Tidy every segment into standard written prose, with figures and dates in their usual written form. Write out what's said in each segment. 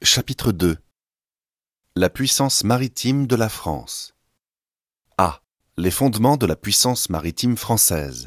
Chapitre 2. La puissance maritime de la France. A. Les fondements de la puissance maritime française.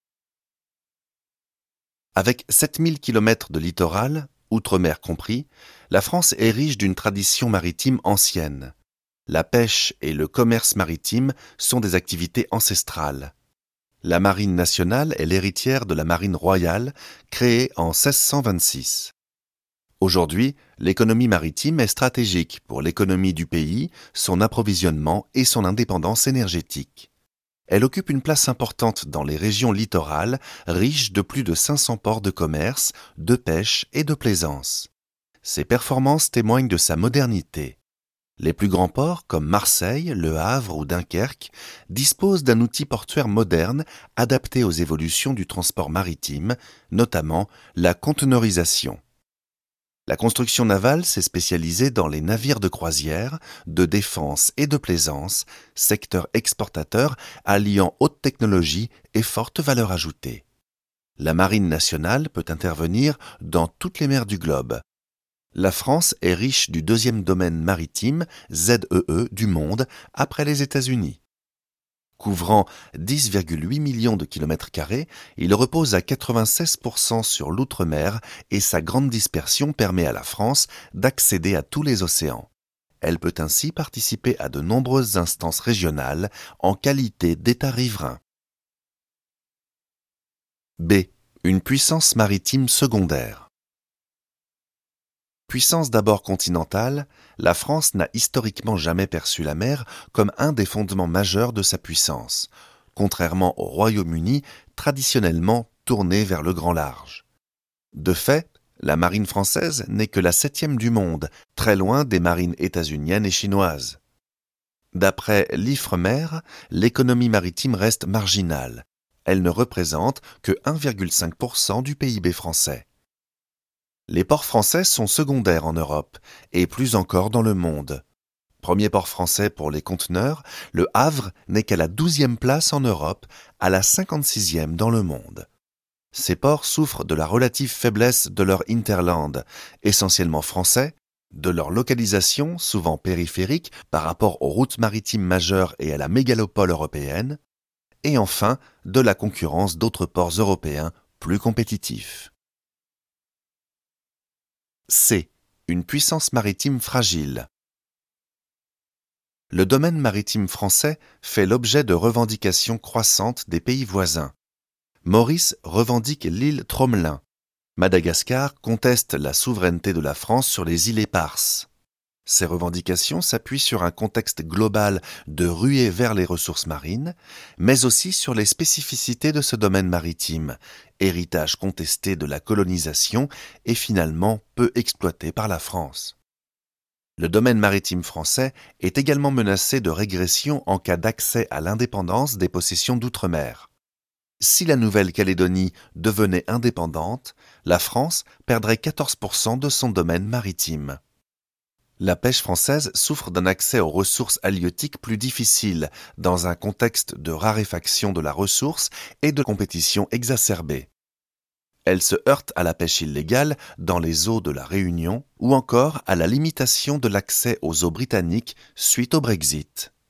Avec 7000 km de littoral, outre-mer compris, la France est riche d'une tradition maritime ancienne. La pêche et le commerce maritime sont des activités ancestrales. La marine nationale est l'héritière de la marine royale, créée en 1626. Aujourd'hui, l'économie maritime est stratégique pour l'économie du pays, son approvisionnement et son indépendance énergétique. Elle occupe une place importante dans les régions littorales, riches de plus de 500 ports de commerce, de pêche et de plaisance. Ses performances témoignent de sa modernité. Les plus grands ports, comme Marseille, Le Havre ou Dunkerque, disposent d'un outil portuaire moderne adapté aux évolutions du transport maritime, notamment la conteneurisation. La construction navale s'est spécialisée dans les navires de croisière, de défense et de plaisance, secteur exportateur alliant haute technologie et forte valeur ajoutée. La marine nationale peut intervenir dans toutes les mers du globe. La France est riche du deuxième domaine maritime, ZEE, du monde, après les États-Unis. Couvrant 10,8 millions de kilomètres carrés, il repose à 96% sur l'outre-mer et sa grande dispersion permet à la France d'accéder à tous les océans. Elle peut ainsi participer à de nombreuses instances régionales en qualité d'État riverain. B. Une puissance maritime secondaire. Puissance d'abord continentale, la France n'a historiquement jamais perçu la mer comme un des fondements majeurs de sa puissance, contrairement au Royaume-Uni, traditionnellement tourné vers le grand large. De fait, la marine française n'est que la 7e du monde, très loin des marines états-uniennes et chinoises. D'après l'Ifremer, l'économie maritime reste marginale. Elle ne représente que 1,5% du PIB français. Les ports français sont secondaires en Europe, et plus encore dans le monde. Premier port français pour les conteneurs, le Havre n'est qu'à la 12e place en Europe, à la 56e dans le monde. Ces ports souffrent de la relative faiblesse de leur hinterland, essentiellement français, de leur localisation, souvent périphérique par rapport aux routes maritimes majeures et à la mégalopole européenne, et enfin de la concurrence d'autres ports européens plus compétitifs. C. Une puissance maritime fragile. Le domaine maritime français fait l'objet de revendications croissantes des pays voisins. Maurice revendique l'île Tromelin. Madagascar conteste la souveraineté de la France sur les îles éparses. Ces revendications s'appuient sur un contexte global de ruée vers les ressources marines, mais aussi sur les spécificités de ce domaine maritime, héritage contesté de la colonisation et finalement peu exploité par la France. Le domaine maritime français est également menacé de régression en cas d'accès à l'indépendance des possessions d'outre-mer. Si la Nouvelle-Calédonie devenait indépendante, la France perdrait 14% de son domaine maritime. La pêche française souffre d'un accès aux ressources halieutiques plus difficile, dans un contexte de raréfaction de la ressource et de compétition exacerbée. Elle se heurte à la pêche illégale dans les eaux de la Réunion ou encore à la limitation de l'accès aux eaux britanniques suite au Brexit.